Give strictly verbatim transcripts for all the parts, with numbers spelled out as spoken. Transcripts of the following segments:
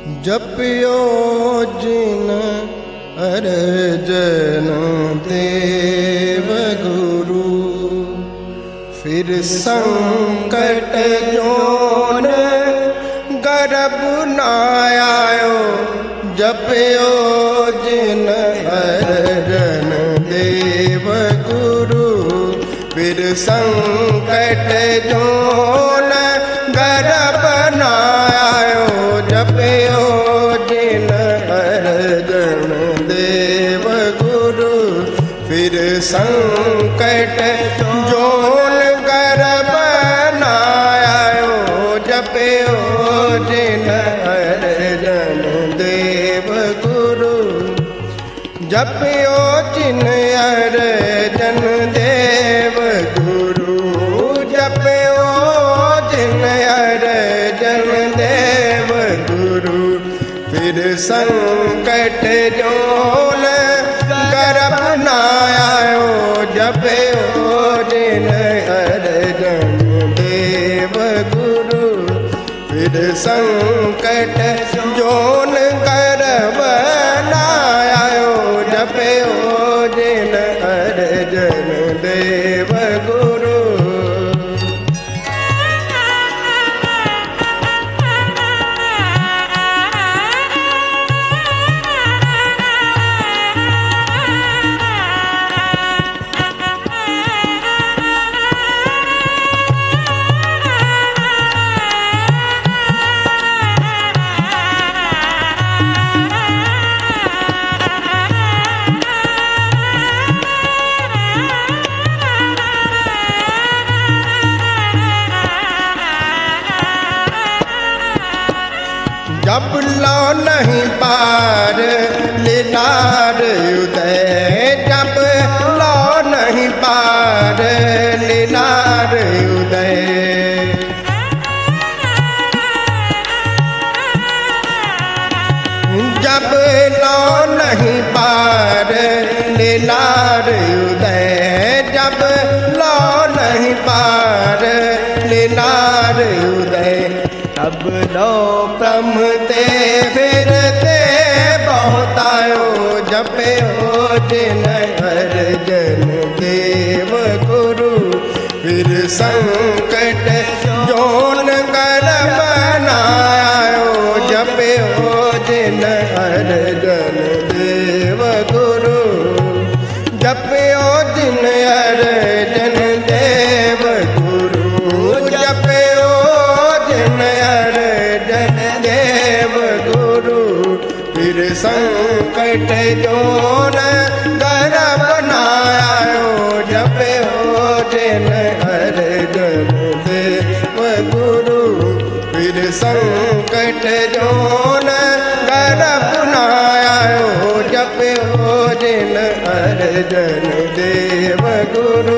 जपियो जिन अर्जन देव गुरु, फिर संकट जोन गर्भ न आयो। जपियो जिन अर्जन देव गुरु, फिर संकट जोन गर्भ न आयो। जपियो जिन अर्जन देव गुरु, फिर संकट जोन गर्भ न आयो। जपियो जिन अर्जन देव गुरु, जपियो जिन अर्जन देव गुरु, जपियो जिन अर्जन देव गुरु, फिर संकट जोन गर्भ न आयो। जपियो जिन अर्जन देव गुरु, फिर संकट जोन गर्भ न आयो। जपियो जिन अर्जन देव गुरु। जब लो नहीं पार लीलार उदय, जब लो नहीं पार लीलार उदय। जब लो नहीं पार लीलार उदय, जब लो नहीं पार लीलार उदय। तब लो प्रमते फिरते बहुत आयो। जपियो जिन अर्जन देव गुरु, फिर संकट जोन गर्भ न आयो। जपियो जिन अर्जन देव गुरु, जपियो जिन अर्जन देव गुरु, जपियो जिन अर्जन देव गुरु, फिर संकट जोन गर्भ न आयो। जपियो जिन अर्जन देव गुरु, फिर संकट जोन गर्भ न आयो। जपियो जिन अर्जन देव गुरु।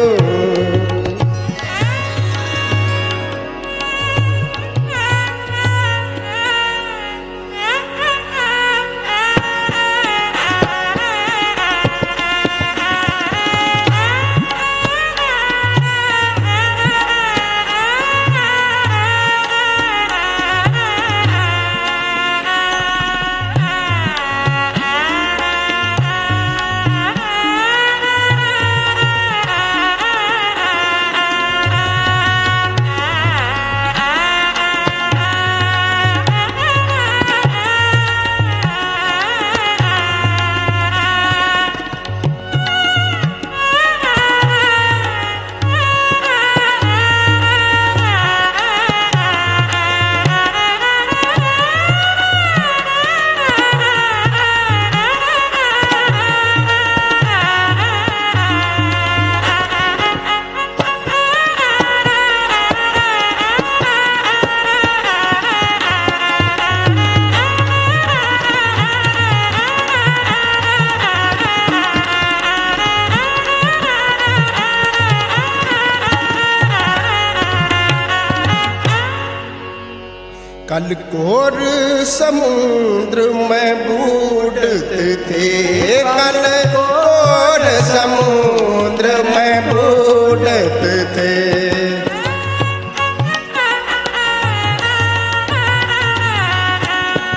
कल कोर समुद्र में बूढ़ते थे, कल कोर समुद्र में बूढ़ते थे।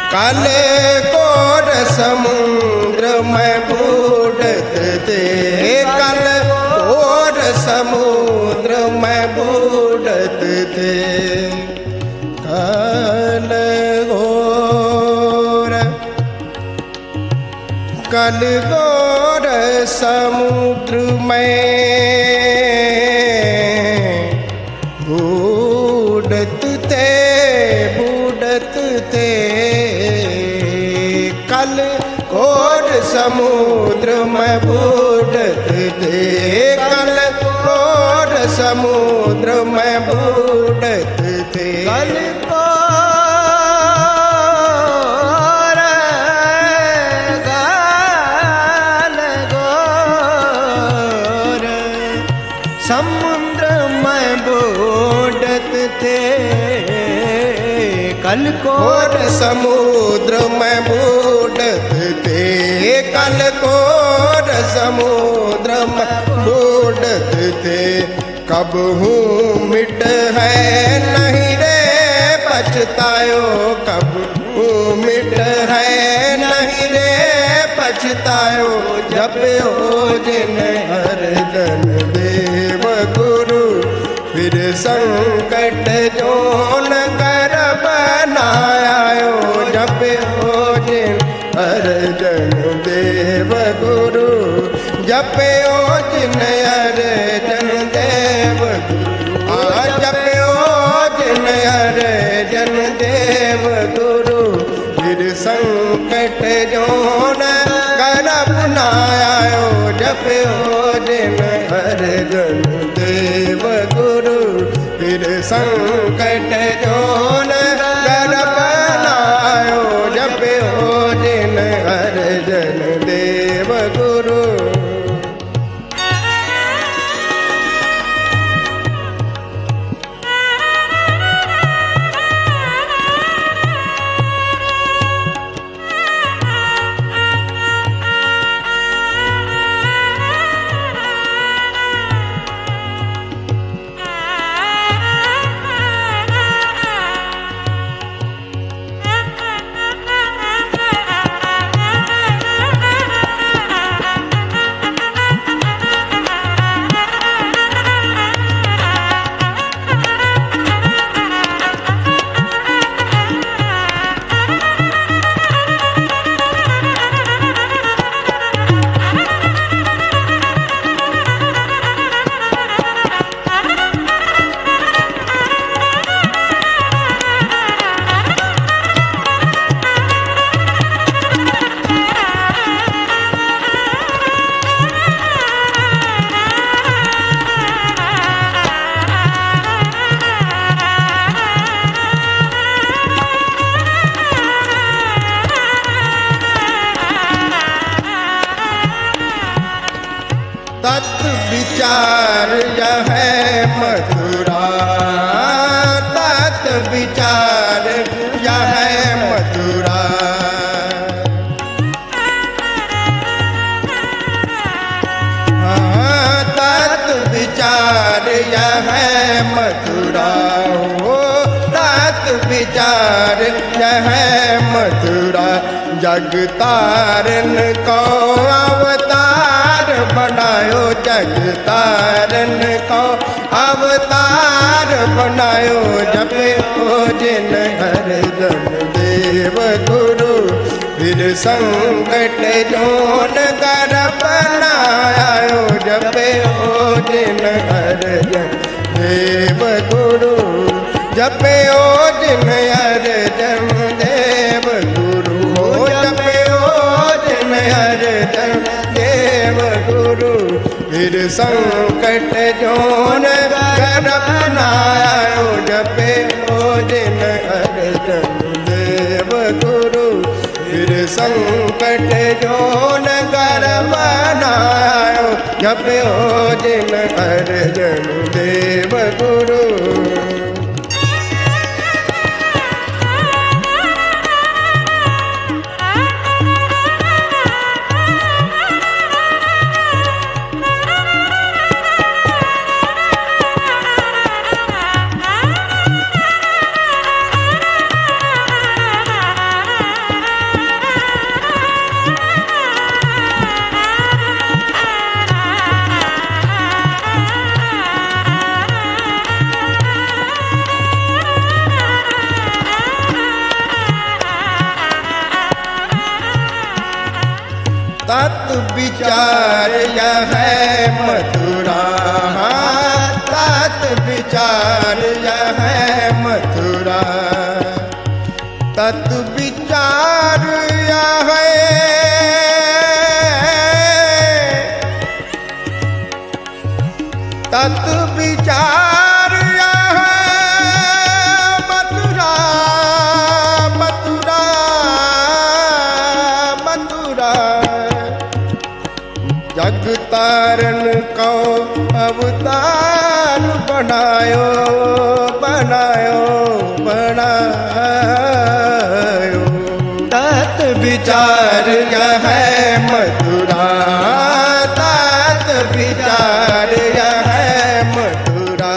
कल घोर समुद्र में बूढ़त थे, कल घोर समुद्र में बूढ़त थे। कल घोर कल घोर समुद्र में बूढ़त थे, बूढ़त थे। कल घोर समुद्र में बूढ़त थे, कल घोर समुद्र में बूढ़त थे। कल समुद्र में बूढ़त थे, कल घोर समुद्र में बूढ़त थे, कल घोर समुद्र में बूढ़त थे। कब हूँ मिट है नहीं रे पछतायो, कब हूँ मिट है नहीं रे पछतायो। जब हो जिन हरदन देव गुरु, फिर संकट जो न कर बनायो। जब हो जिन हरदन देव गुरु, जब हो जिन हरदन देव गुरु, जब हो जिन हरदन देव गुरु, फिर संकट जो न कर बनायो। जब हो जिन हरदन देव गुरु, फिर संकट जो न कर बनायो। जब हो जिन हरदन देव गुरु। तत् विचार यह है मथुरा, तत् विचार यह है मथुरा। हाँ, तत् विचार यह है मथुरा, ओ तत् विचार यह है मथुरा। जग तारन को अवतार बनायो, जग तारन को अवतार बनायो। जब हो जिन हरदन देव गुरु, फिर संकट जोन कर बनायो। जब हो जिन हरदन देव गुरु, जब हो जिन हरदन देव गुरु, हो जब हो जिन हरदन देव गुरु, फिर संकट जोन कर बनायो। जब हो जिन हरदन देव गुरु, फिर संकट जोन कर बनायो। जब हो जिन हरदन देव गुरु। तत् विचार यह है मथुरा, तत् विचार यह है मथुरा, तत् विचार यह है तत् विचार यह है मथुरा, मथुरा, मथुरा। जग तारन को अवतार बनायो, बनायो, बनायो। तत् विचार यह है मथुरा, तत् विचार यह है मथुरा,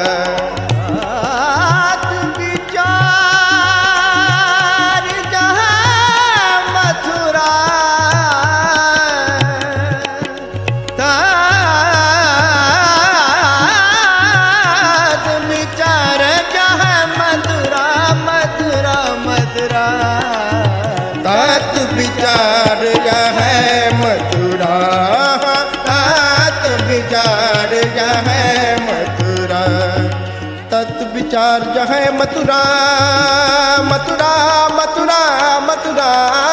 तत् विचार यह है मथुरा, तत् विचार यह है मथुरा, मथुरा, मथुरा। तत् विचार यह है मथुरा, तत् विचार यह है मथुरा, तत् विचार यह है मथुरा, मथुरा, मथुरा, मथुरा।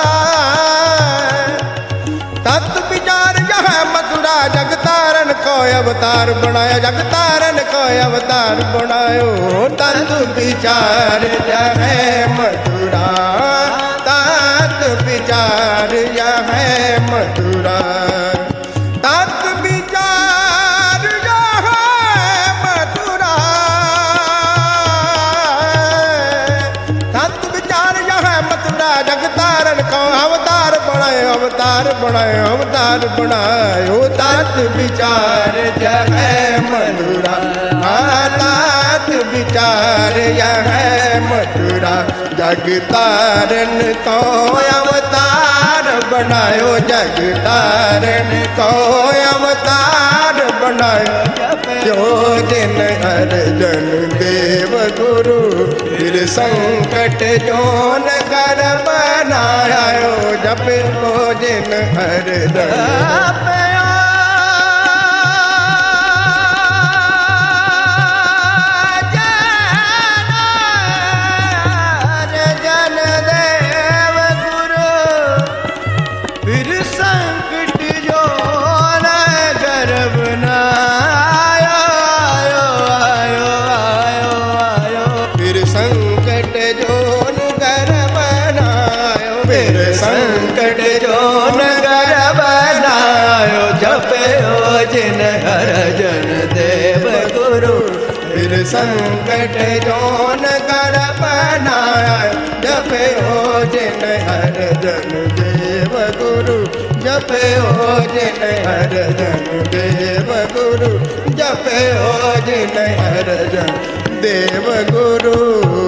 तत् विचार यह है मथुरा, जग तारन को अवतार बनाया, जग तारन को अवतार बनायो। तत् विचार यह है मथुरा, तत् विचार यह है मथुरा, तत् विचार यह है मथुरा, तत् विचार यह है मथुरा, जग तारन को अवतार बनायो, अवतार बनायो, अवतार बनायो। तत् विचार यह है मथुरा, तत् विचार यह है मथुरा, जग तारन को अवतार बनायो, जग तारन को अवतार बनायो। जो दिन अर्जन देव गुरु, फिर संकट जोन कर बनायो, जब वो दिन अर्जन संकट जो नगर बनायो, जपयो जिन अर्जन देव गुरु, फिर संकट जो नगर बनायो, जपयो जिन अर्जन देव गुरु, जपयो जिन अर्जन देव गुरु, जपयो जिन अर्जन देव गुरु।